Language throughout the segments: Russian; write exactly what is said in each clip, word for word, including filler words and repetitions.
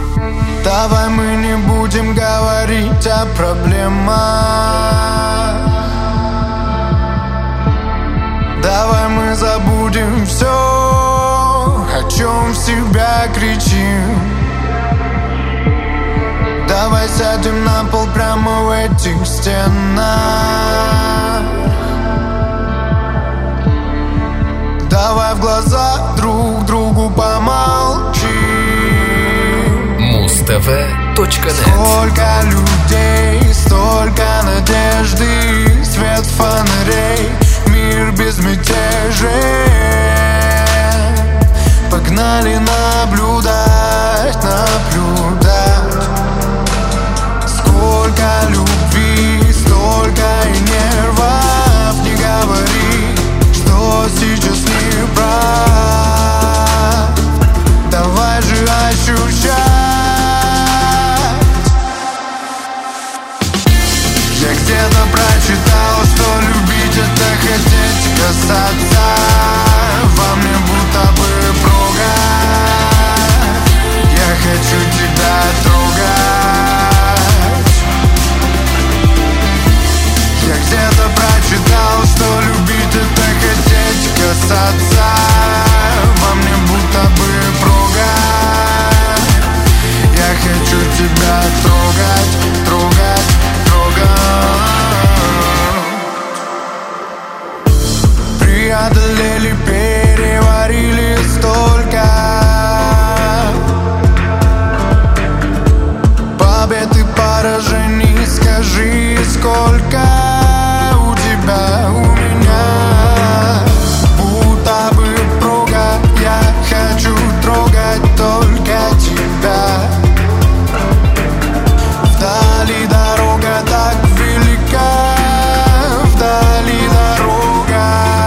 Давай мы не будем говорить о проблемах. Давай мы забудем все, о чем в себя кричим. Давай сядем на пол прямо в этих стенах. Давай в глаза друг другу помолчим. муз тэ вэ точка нет. Сколько людей, столько надежды, свет фонарей, мир безмятежен. Погнали наблюдать, наблюдать. Сколько любви, столько и нервов. Не говори, что сейчас не прав. Давай же ощущать. Я где-то прочитал, что любить это хотеть касаться. Во мне будто бы прога. Я хочу тебя трогать. Я где-то прочитал, что любить это хотеть касаться. Во мне будто бы прога. Я хочу тебя трогать, трогать, трогать. Преодолели, переварили столько побед и поражений. Скажи, сколько у тебя, у меня. Будто бы прога. Я хочу трогать только тебя. Вдали дорога так велика. Вдали дорога.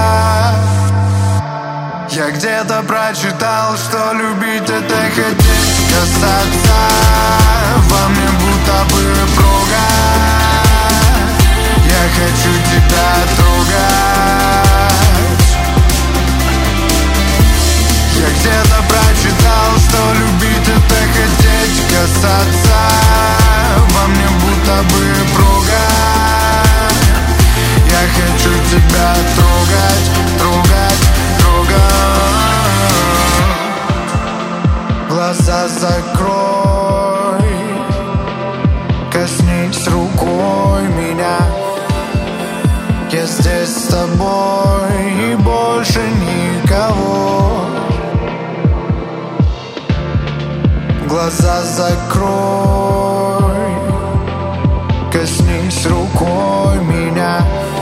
Я где-то прочитал, что любить это хотеть касаться. Во мне будто бы прога. Я хочу тебя трогать. Я где-то прочитал, что любить это хотеть касаться. Во мне будто бы прога. Я хочу тебя трогать, трогать, трогать. Глаза закрой, коснись рукой меня. Я здесь с тобой и больше никого. Глаза закрой, коснись рукой меня.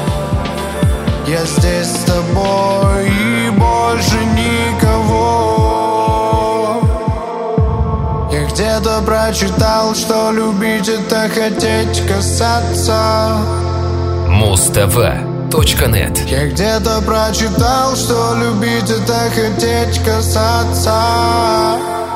Я здесь с тобой и больше никого. Я где-то прочитал, что любить это хотеть касаться. муз тэ вэ точка нет. Я где-то прочитал, что любить это хотеть касаться.